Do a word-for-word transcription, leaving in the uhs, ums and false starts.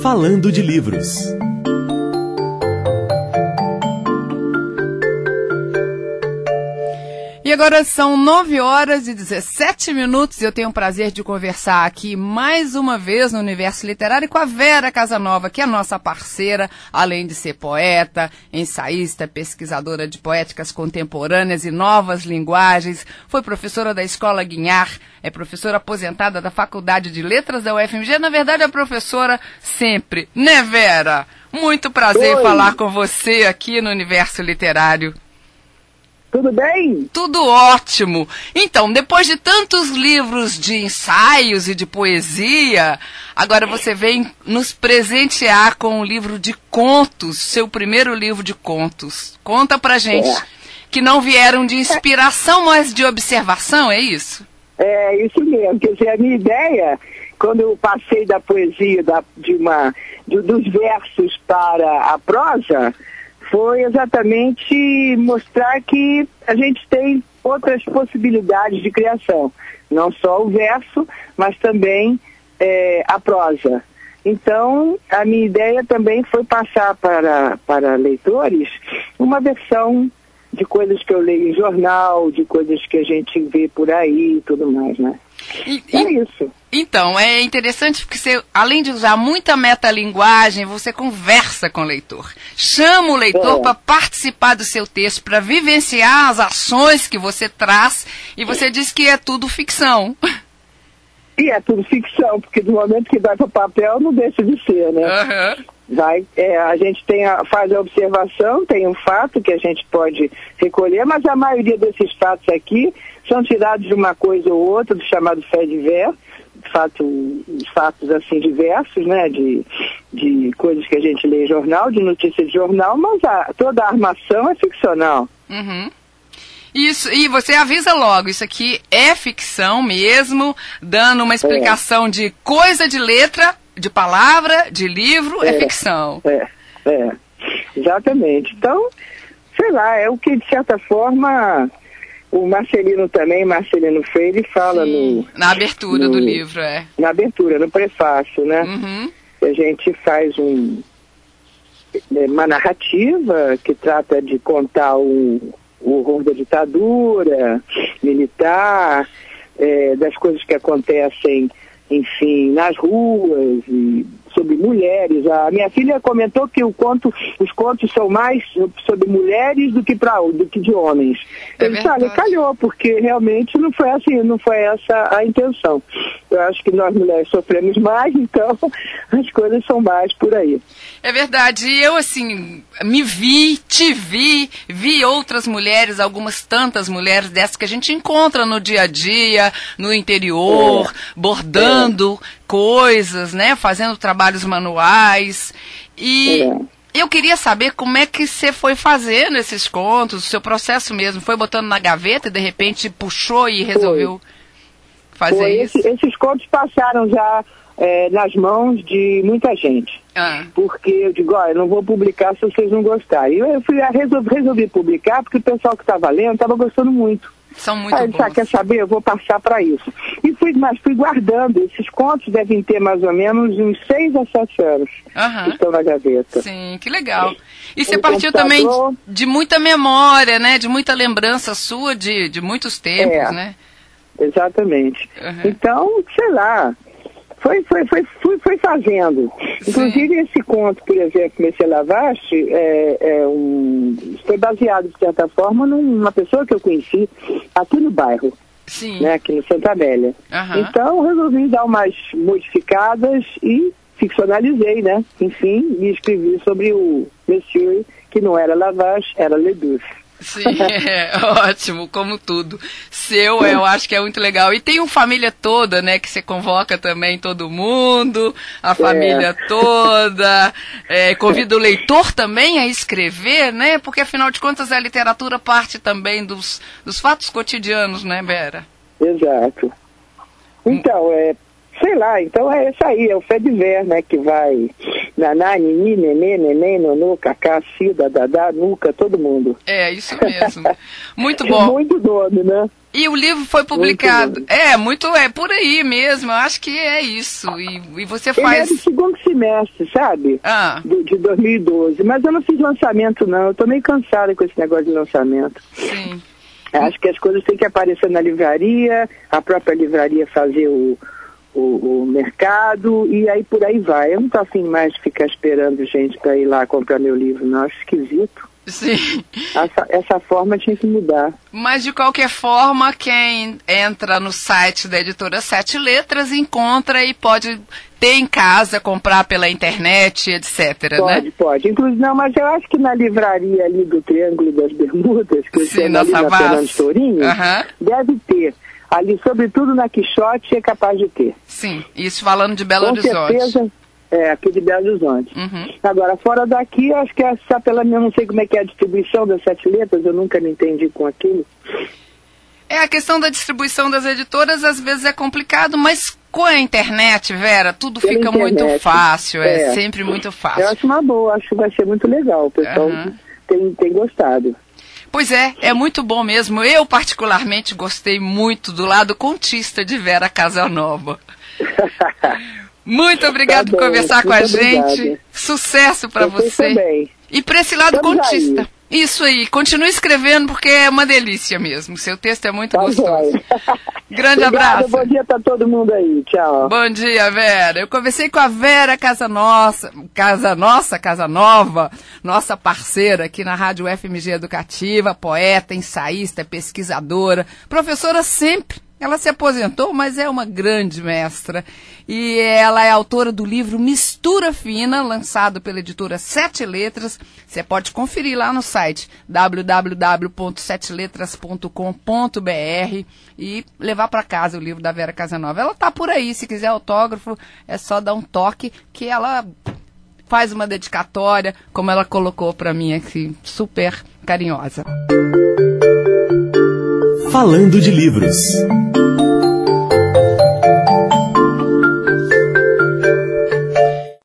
Falando de Livros. E agora são nove horas e dezessete minutos e eu tenho o prazer de conversar aqui mais uma vez no Universo Literário com a Vera Casanova, que é a nossa parceira, além de ser poeta, ensaísta, pesquisadora de poéticas contemporâneas e novas linguagens, foi professora da Escola Guinhar, é professora aposentada da Faculdade de Letras da U F M G, na verdade é professora sempre, né, Vera? Muito prazer em falar com você aqui no Universo Literário. Tudo bem? Tudo ótimo. Então, depois de tantos livros de ensaios e de poesia, agora você vem nos presentear com um livro de contos, seu primeiro livro de contos. Conta pra gente, é. que não vieram de inspiração, mas de observação, é isso? É, isso mesmo. Quer dizer, a minha ideia, quando eu passei da poesia, da, de uma, de, dos versos para a prosa, foi exatamente mostrar que a gente tem outras possibilidades de criação. Não só o verso, mas também é, a prosa. Então, a minha ideia também foi passar para, para leitores uma versão de coisas que eu leio em jornal, de coisas que a gente vê por aí e tudo mais, né? E, é e, isso. Então, é interessante porque você, além de usar muita metalinguagem, você conversa com o leitor. Chama o leitor é. para participar do seu texto, para vivenciar as ações que você traz, e você diz que é tudo ficção. E é tudo ficção, porque do momento que vai para o papel não deixa de ser, né? Uhum. Vai, é, a gente tem a, faz a observação, tem um fato que a gente pode recolher, mas a maioria desses fatos aqui são tirados de uma coisa ou outra, do chamado fait divers, fato, fatos assim diversos, né, de, de coisas que a gente lê em jornal, de notícia de jornal, mas a, toda a armação é ficcional. Uhum. Isso, e você avisa logo, isso aqui é ficção mesmo, dando uma explicação é. de coisa de letra, de palavra, de livro, é, é ficção. É, é, exatamente. Então, sei lá, é o que de certa forma o Marcelino também, Marcelino Freire, fala no... Na abertura no, do livro, é. Na abertura, no prefácio, né? Uhum. A gente faz um, uma narrativa que trata de contar o, o horror da ditadura militar, é, das coisas que acontecem, enfim, nas ruas, e sobre mulheres. A minha filha comentou que o conto, os contos são mais sobre mulheres do que, pra, do que de homens. É Ele sabe, calhou, porque realmente não foi assim, não foi essa a intenção. Eu acho que nós mulheres sofremos mais, então as coisas são mais por aí. É verdade. E eu, assim, me vi, te vi, vi outras mulheres, algumas tantas mulheres dessas que a gente encontra no dia a dia, no interior, é. bordando é. coisas, né? Fazendo trabalhos manuais. E é. eu queria saber como é que você foi fazendo esses contos, o seu processo mesmo. Foi botando na gaveta e de repente puxou e resolveu foi. fazer foi. isso? Esse, esses contos passaram já é, nas mãos de muita gente. Ah. Porque eu digo, olha, eu não vou publicar se vocês não gostarem. Eu, eu fui, resolvi, resolvi publicar porque o pessoal que estava lendo estava gostando muito. São muito Aí, bons. Sabe, quer saber? Eu vou passar para isso. E fui, mas fui guardando. Esses contos devem ter mais ou menos uns seis a sete anos uhum. que estão na gaveta. Sim, que legal. E você um partiu também de, de muita memória, né? De muita lembrança sua de, de muitos tempos, é, né? Exatamente. Uhum. Então, sei lá, foi, foi, foi, fui, foi fazendo. Sim. Inclusive esse conto, por exemplo, Monsieur Lavache, é, é um, foi baseado, de certa forma, numa pessoa que eu conheci aqui no bairro. Sim. Né, aqui no Santa Amélia. Uhum. Então, resolvi dar umas modificadas e ficcionalizei, né? Enfim, e escrevi sobre o Monsieur, que não era Lavache, era Ledoux. Sim, é ótimo, como tudo. Seu, eu acho que é muito legal. E tem uma família toda, né, que você convoca também todo mundo, a família é. toda. É, convida o leitor também a escrever, né, porque afinal de contas a literatura parte também dos, dos fatos cotidianos, né, Vera? Exato. Então, é, sei lá, então é isso aí, é o fait divers, né, que vai naná, nini, nenê, neném, nonô, cacá, cida, dadá, nuca, todo mundo. É, isso mesmo. Muito bom. Muito nome, né? E o livro foi publicado. Muito é, muito, é por aí mesmo, eu acho que é isso. E, e você faz... Ele é do segundo semestre, sabe? Ah. De, de dois mil e doze. Mas eu não fiz lançamento, não. Eu tô meio cansada com esse negócio de lançamento. Sim. Acho que as coisas têm que aparecer na livraria, a própria livraria fazer o, o, o mercado, e aí por aí vai. Eu não tô afim mais de ficar esperando gente para ir lá comprar meu livro, não. Acho esquisito. Sim. Essa, essa forma tinha que mudar. Mas, de qualquer forma, quem entra no site da editora Sete Letras encontra e pode ter em casa, comprar pela internet, etcétera. Pode, né? pode. Inclusive, não, mas eu acho que na livraria ali do Triângulo das Bermudas, que Sim, eu na ali na Fernando Tourinho, uhum. deve ter. Ali, sobretudo na Quixote, é capaz de ter. Sim, isso falando de Belo Com Horizonte. certeza. É, aqui de Belo Horizonte. Uhum. Agora, fora daqui, acho que é só pela minha, não sei como é que é a distribuição das Sete Letras, eu nunca me entendi com aquilo. É, a questão da distribuição das editoras às vezes é complicado, mas com a internet, Vera, tudo Pela fica internet, muito fácil, é, é sempre muito fácil. Eu acho uma boa, acho que vai ser muito legal, o pessoal Uhum. tem, tem gostado. Pois é, é muito bom mesmo. Eu, particularmente, gostei muito do lado contista de Vera Casanova. Muito obrigado tá por conversar com a gente. Obrigada. Sucesso para você. Também. E para esse lado Estamos contista. Aí. Isso aí. Continue escrevendo porque é uma delícia mesmo. Seu texto é muito tá gostoso. Grande Obrigada, abraço. Bom dia para todo mundo aí. Tchau. Bom dia, Vera. Eu conversei com a Vera Casanossa, Casa Nossa, Casa Nova, nossa parceira aqui na Rádio F M G Educativa, poeta, ensaísta, pesquisadora, professora sempre. Ela se aposentou, mas é uma grande mestra. E ela é autora do livro Mistura Fina, lançado pela editora Sete Letras. Você pode conferir lá no site w w w ponto sete letras ponto com ponto b r e levar para casa o livro da Vera Casanova. Ela tá por aí, se quiser autógrafo, é só dar um toque que ela faz uma dedicatória, como ela colocou para mim aqui, super carinhosa. Falando de livros.